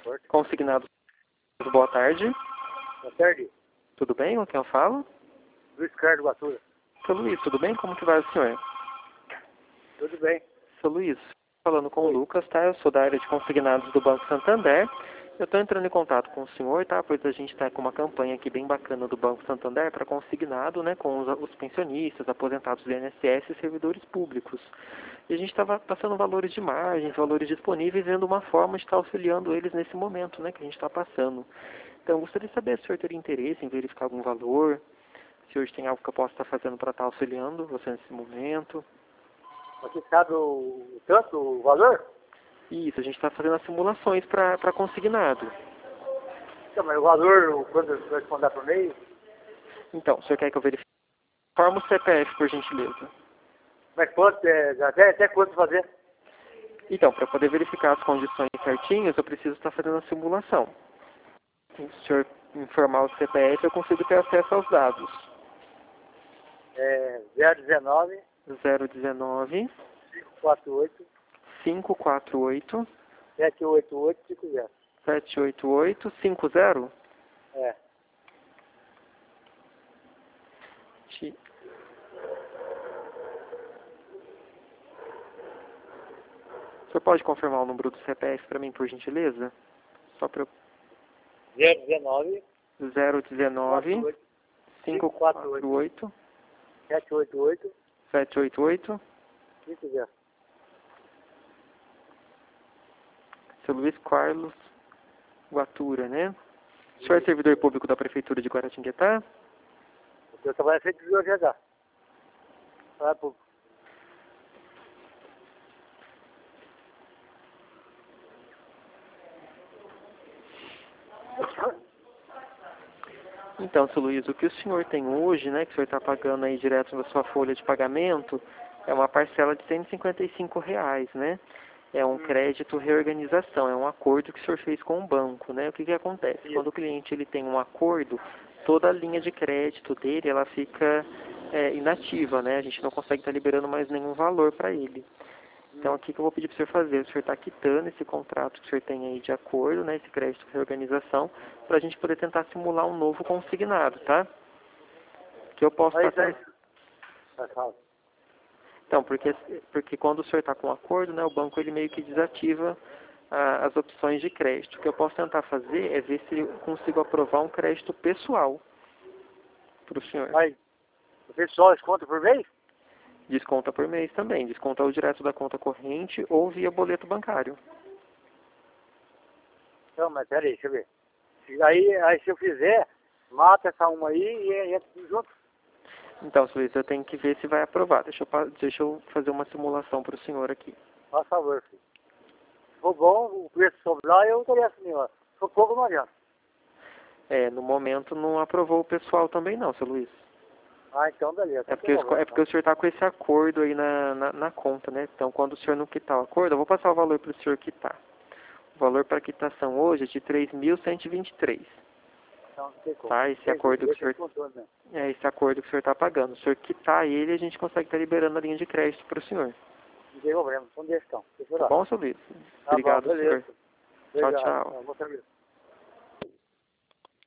Forte. Consignado. Boa tarde. Boa tarde. Tudo bem? Com quem eu falo? Luiz Carlos Batura. Seu Luiz, tudo bem? Como que vai o senhor? Tudo bem. Seu Luiz, falando com o Lucas, tá? Eu sou da área de consignados do Banco Santander. Eu estou entrando em contato com o senhor, tá? Pois a gente está com uma campanha aqui bem bacana do Banco Santander para consignado, né? Com os pensionistas, aposentados do INSS e servidores públicos. E a gente estava passando valores de margens, valores disponíveis, vendo uma forma de estar auxiliando eles nesse momento, né? Que a gente está passando. Então, eu gostaria de saber se o senhor teria interesse em verificar algum valor, se hoje tem algo que eu possa estar fazendo para estar auxiliando você nesse momento. Você sabe o valor? Isso, a gente está fazendo as simulações para consignado. Então, mas o valor, quando você vai mandar por e-mail? Então, o senhor quer que eu verifique? Forma o CPF, por gentileza. Mas quanto, até quanto fazer? Então, para poder verificar as condições certinhas, eu preciso estar fazendo a simulação. Se o senhor informar o CPF, eu consigo ter acesso aos dados. 019 019 548 548 78850. 78850. É. O senhor pode confirmar o número do CPF para mim, por gentileza? Só para 019 019 548 788 788. 50. Seu Luiz Carlos Guatura, né? O senhor é servidor público da Prefeitura de Guaratinguetá? Eu trabalho feito de OGH. Trabalho público. Então, seu Luiz, o que o senhor tem hoje, né, que o senhor está pagando aí direto na sua folha de pagamento, é uma parcela de R$ 155, né? É um crédito reorganização, é um acordo que o senhor fez com o banco, né? O que acontece? Isso. Quando o cliente ele tem um acordo, toda a linha de crédito dele, ela fica inativa, né? A gente não consegue estar liberando mais nenhum valor para ele. Então, aqui que eu vou pedir para o senhor fazer, o senhor está quitando esse contrato que o senhor tem aí de acordo, né, esse crédito de reorganização, para a gente poder tentar simular um novo consignado, tá? Que eu posso estar... Então, porque quando o senhor está com acordo, né, o banco ele meio que desativa as opções de crédito. O que eu posso tentar fazer é ver se eu consigo aprovar um crédito pessoal para o senhor. Mas o pessoal desconta por mês? Desconta por mês também. Desconta ou direto da conta corrente ou via boleto bancário. Não, mas peraí, deixa eu ver. Aí se eu fizer, mata essa uma aí e entra tudo junto. Então, Luiz, eu tenho que ver se vai aprovar. Deixa eu fazer uma simulação para o senhor aqui. Faz favor, filho. Se for bom, o preço sobrar, eu daria assim, ó. Se for pouco, não adianta. No momento não aprovou o pessoal também não, seu Luiz. Ah, então beleza. É porque o senhor está com esse acordo aí na conta, né? Então, quando o senhor não quitar o acordo, eu vou passar o valor para o senhor quitar. O valor para quitação hoje é de 3.123. Então, não tem como. Tá? Esse acordo que o senhor está pagando. Se o senhor quitar ele, a gente consegue estar liberando a linha de crédito para o senhor. Não tem problema, não deixa então. Tá bom, seu Luiz? Tá Obrigado, bom, beleza. senhor. Tchau, tchau. Obrigado.